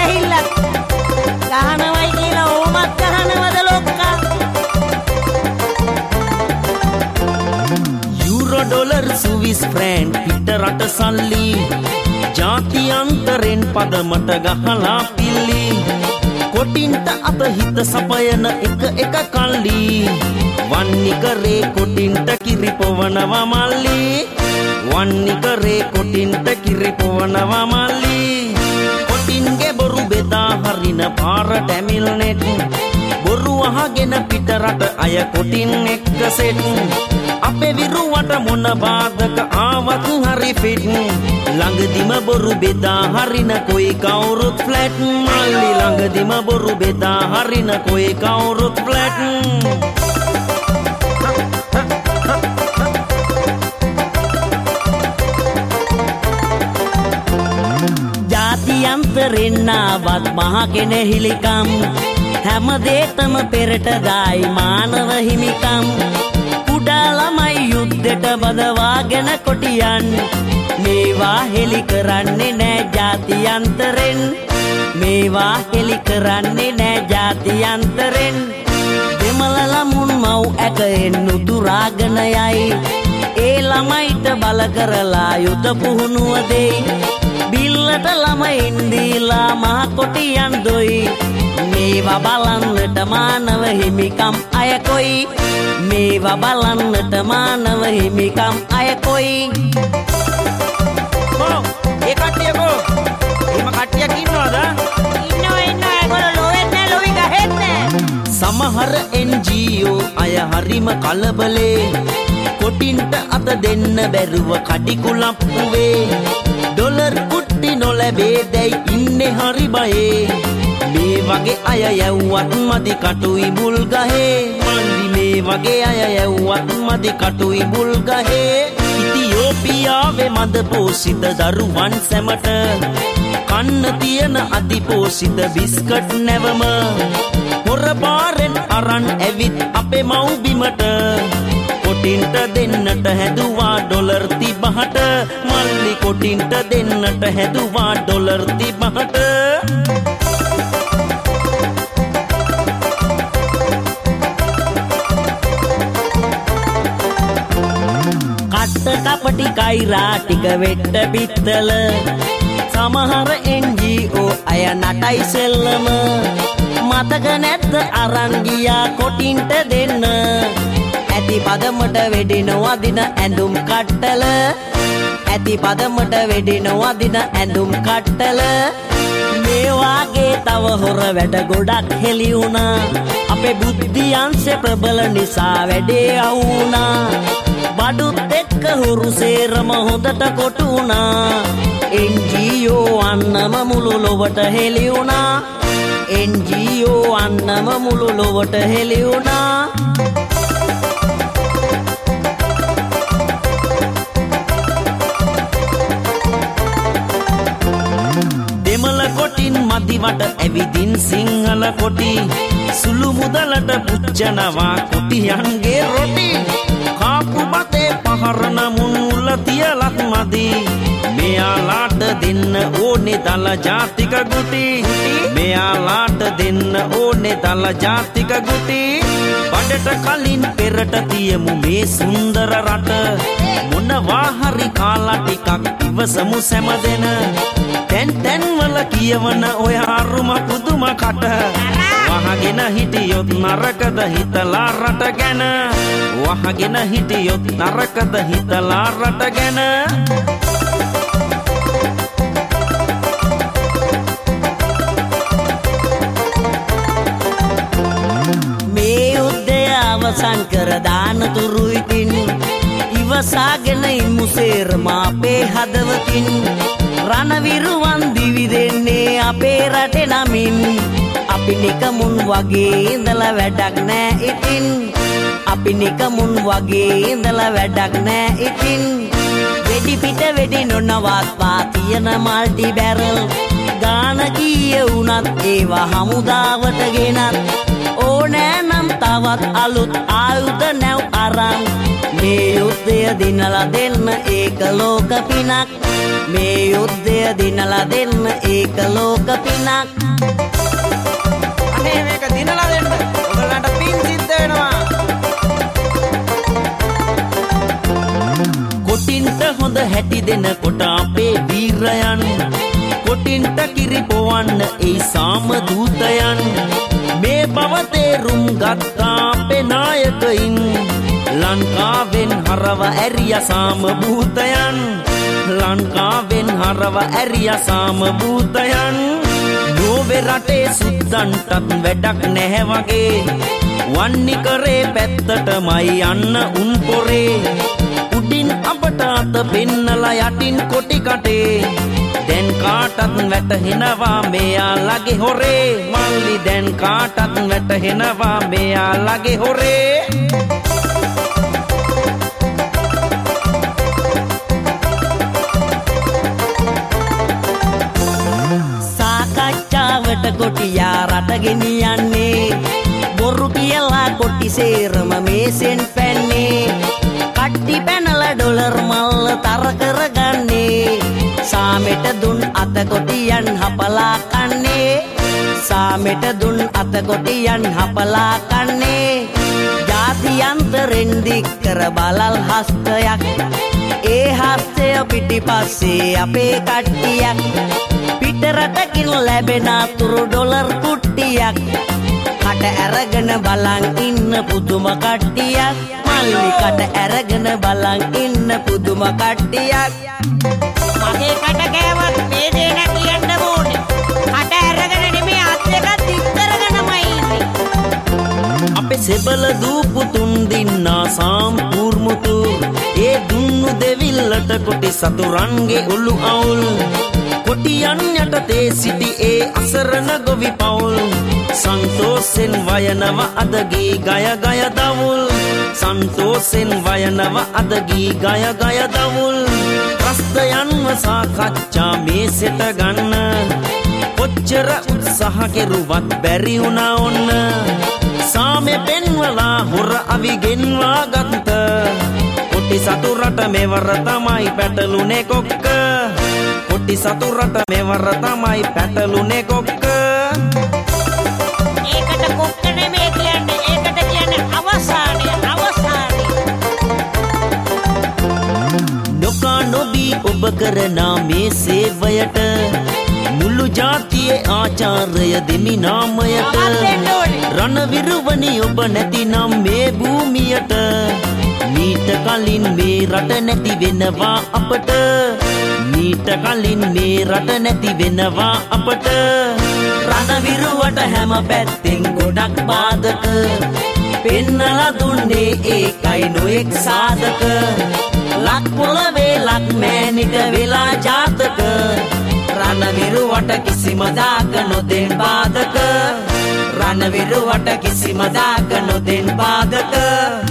ඇහිල්ලක් ගහනවයි කියලා ඕමත් ගහනවද ලොක්කා යුරෝ ඩොලර් ස්විස් ෆ්‍රැන්ක් පිට රට සල්ලි ජාත්‍යන්තරෙන් පදමට ගහලා පිල්ලි කොටින්ට අත හිත සපයන එක කල්ලි වන්නිකරේ කොටින්ට කිරිපොවනවා මල්ලි වන්නිකරේ කොටින්ට කිරිපොවනවා මල්ලි කොටින්ගේ බොරු බෙදා හරින පාර ටැමිල් නෙට් බොරු අහගෙන පිට රට අය කොටින් එක්ක සෙට් අපේ විරුවට මොන බාධක ආවත් හරි ෆිට් ළඟදිම බොරු බෙදා හරින කොයි කවුරුත් ෆ්ලැට් මල්ලි ළඟදිම බොරු බෙදා හරින කොයි කවුරුත් ෆ්ලැට් ජාත්‍යන්තරෙන් ආවත් මහ කෙනෙහිලිකම් හැමදේටම පෙරට දායි මානව හිමිකම් කුඩා ළමයි යුද්ධෙට බදවාගෙන කොටියන් මේවා හෙලි කරන්නේ නෑ ජාත්‍යන්තරෙන් මේවා හෙලි කරන්නේ නෑ ජාත්‍යන්තරෙන් දෙමළ ළමුන් මව් ඇකෙන් උදුරාගෙන යයි ඒ ළමයිට බල කරලා යුද පුහුණුව දෙයි බිල්ලට ළමයින් දීලා මහ කොටියන් දොයි මේවා බලන්නට මානව හිමිකම් අය කොයි මේවා බලන්නට මානව හිමිකම් අය කොයි ඒ කට්ටියකෝ එහෙම කට්ටියක් ඉන්නවද ඉන්නවා ඒගොල්ලෝ ලෝවෙත් නෑ ලෝවි ගහෙත් නෑ සමහර NGO අය හරිම කලබලේ කොටින්ට අත දෙන්න බැරුව කඩිකුලප්පුවේ ඩොලර් කුට්ටි නොලැබේ දැයි ඉන්නේ හරි බයේ මේ වගේ අය යව්වත් මදි කටුයි බුල් ගහේ මන්දි මේ වගේ අය යව්වත් මදි කටුයි බුල් ගහේ ඉතියෝපියාවේ මද පෝෂිත දරුවන් සැමට කන්න තියෙන අධිපෝෂිත බිස්කට් නැවම හොර පාරෙන් අරන් ඇවිත් අපේ මව්බිමට කොටින්ට දෙන්නට හැදුවා ඩොලර් 30ට මල්ලි කොටින්ට දෙන්නට හැදුවා ඩොලර් 30ට කට්ට කපටි කයිරා ටික වෙට්ට පිත්තල සමහර NGO අය නටයි සෙල්ලම මතක නැද්ද අරන් ගියා කොටින්ට දෙන්න ඇති පදමට වෙඩින වදින ඇඳුම් කට්ටල ඇති පදමට වෙඩින වදින ඇඳුම් කට්ටල මේ වාගේ තව හොර වැඩ ගොඩක් හෙළි වුණා අපේ බුද්ධියංශ ප්‍රබල නිසා වැඩේ අවුණා බඩුත් එක්ක හුරු සේරම හොදට කොටු වුණා NGO අන්නම මුළු ලොවට හෙළි වුණා NGO අන්නම මුළු ලොවට හෙළි වුණා දෙමළ කොටින් මදිවට ඇවිදින් සිංහල කොටි සුළු මුදලට පුච්චනවා කොටියන්ගේ රොටි කාපු බතේ පහරන මුන් උල තියලත් මදි මෙයාලාට දෙන්න ඕනේ දල ජාතික ගුටි මෙයාලාට දෙන්න ඕනේ දල ජාතික ගුටි බඩට කලින් පෙරට තියමු මේ සුන්දර රට මොනවා හරි කාලා ටිකක් ඉවසමු සැමදෙන තැන් වල කියවන ඔය අරුම පුදුම කට වහගෙන හිටියොත් නරකද හිතලා රට ගැන වහගෙන හිටියොත් නරකද හිතලා රට ගැන මේ යුද්ධය අවසන් කර දාන තුරු ඉතින් ඉවසාගෙන ඉමු සේරම අපේ හදවතින් රණවිරුවන් දිවි දෙන්නේ අපේ රටේ නමින් අපි නිකමුන් වගේ ඉඳලා වැඩක් නෑ ඉතින් අපි නිකමුන් වගේ ඉඳලා වැඩක් නෑ ඉතින් වෙඩි පිට වෙඩි නොනවත්වා තියෙන මල්ටි බැරල් ගාන කීය වුණත් ඒවා හමුදාවට ගෙනත් ඕනෑ නම් තවත් අලුත් ආයුධ නැව් අරන් මේ යුද්ධය දිනලා දෙන්න ඒක ලෝක පිනක් මේ යුද්ධය දිනලා දෙන්න ඒක ලෝක පිනක්. අනේ මේක දිනලා දෙන්න ඔයගලන්ට පින් සිද්ධ වෙනවා. කොටින්ට හොඳ හැටි දෙනකොට අපේ වීරයන් කොටින්ට කිරි පොවන්න ඒ සාම දූතයන් මේ බව තේරුම් ගත්තා අපේ නායකයින් ලංකාවෙන් හරව ඇරිය සාම භූතයන් ලංකාවෙන් හරව ඇරිය සාම භූතයන් නෝවේ රටේ සුද්දන්ටත් වැඩක් නැහැ වගේ වන්නි කරේ පැත්තටමයි යන්න උන් පොරේ උඩින් අපට අත පෙන්නලා යටින් කොටි කටේ දැන් කාටත් වැටහෙනවා මෙයාලගේ හොරේ මල්ලි දැන් කාටත් වැටහෙනවා මෙයාලගේ හොරේ. සාකච්ඡාවට කොටියා රට ගෙනියන්නේ බොරු කියලා කොටි සේරම මේසෙන් පැන්නේ කට්ටි පැනලා ඩොලර් මල්ල තර කරගන්නේ සාමෙට දුන් අත කොටියන් හපලා කන්නේ සාමෙට දුන් අත කොටියන් හපලා කන්නේ ජාතියන්තරෙන් දික් කර බලල් හස්තයක් ඒ හස්තය පිටිපස්සේ අපේ කට්ටියක් පිටරටකින් ලැබෙන අතුරු ඩොලර් කුට්ටියක් කට ඇරගෙන බලන් ඉන්න පුදුම කට්ටියක් මල්ලි කට ඇරගෙන බලන් ඉන්න පුදුම කට්ටියක්. මගේ කට කෑවත් මේ දේ නැ කියන්න ඕනේ. කට ඇරගෙන නෙමෙයි අත් දෙක දික් කරගෙනමයි ඉන්නේ. අපේ සෙබල දූපුතුන් දින්නා සාම්පූර්මුතු ඒ දුන්නු දෙවිල්ලට කොටි සතුරන්ගේ උළු අවුල් කොටියන් යටතේ සිටි ඒ අසරණ ගොවි පවුල් සන්තෝසෙන් වයනව අදගී ගය ගය දවුල් සන්තෝසෙන් වයනව අදගී ගය ගය දවුල් ප්‍රස්තයන්ව සාකච්ඡා මේසෙට ගන්න කොච්චර උත්සාහ කෙරුවත් බැරි වුණා ඔන්න සාමෙ පෙන්වලා හොර අවි ගෙන්වා ගත්ත කොටි සතුරට මෙවර තමයි පැටලුනේ කොක්ක කොටි සතුරට මෙවර තමයි පැටලුනේ කොක්ක. ඒකට කොක්ක නෙමෙයි කියන්නේ ඒකට කියන්නේ අවසානය අවසානය. නොකා නොබී ඔබ කරන මේ සේවයට මුළු ජාතියේ ආචාර්ය දෙමි නාමයට රණවිරුවනි ඔබ නැතිනම් මේ භූමියට මීට කලින් මේ රට නැති වෙනවා අපට මීට කලින් මේ රට නැති වෙනවා අපට රණවිරුවට හැම පැත්තෙන් ගොඩක් බාධක පෙන්නලා දුන්නේ ඒකයි නොඑක් සාධක ලක් පොළවේ ලක් මෑනිට වෙලා ජාතක රණවිරුවට කිසිම දාක නොදෙන් බාධක රණවිරුවට කිසිම දාක නොදෙන් බාධක